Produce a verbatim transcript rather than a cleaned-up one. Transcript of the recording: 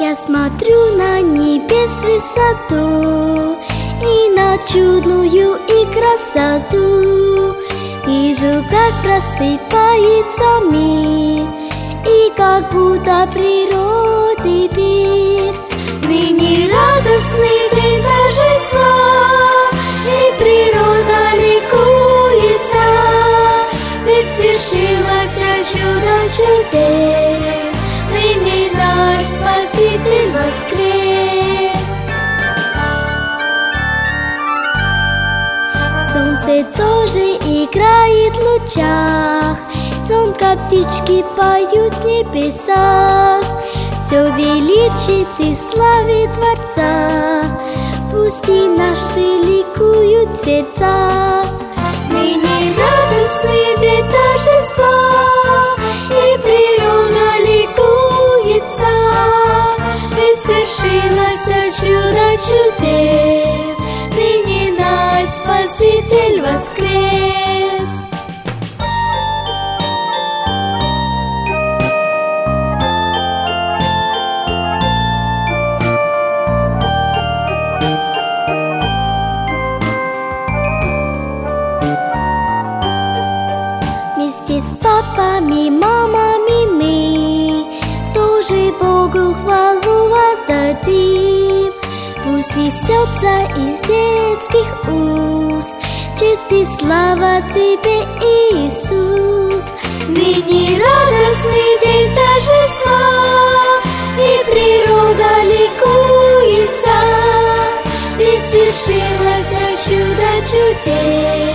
Я смотрю на небес высоту и на чудную и красоту. Вижу, как просыпается мир, и как будто природе пир. Ныне радостный день торжества, и природа ликуется, ведь свершилось чудо чудес. Ныне наш Спаситель воскрес. Солнце тоже играет в лучах, звонко птички поют в небесах. Все величит и славит Творца, пусть и наши ликуют сердца. Ныне радостный день торжества, и природа ликуется, ведь свершилось чудо чудес. Ныне наш Спаситель воскрес. Вместе с папами, мамами мы тоже Богу хвалу воздадим. Пусть несется из детских уст честь и слава Тебе, Иисус. Ныне радостный день торжества, и природа ликуется, ведь свершилось чудо чудес.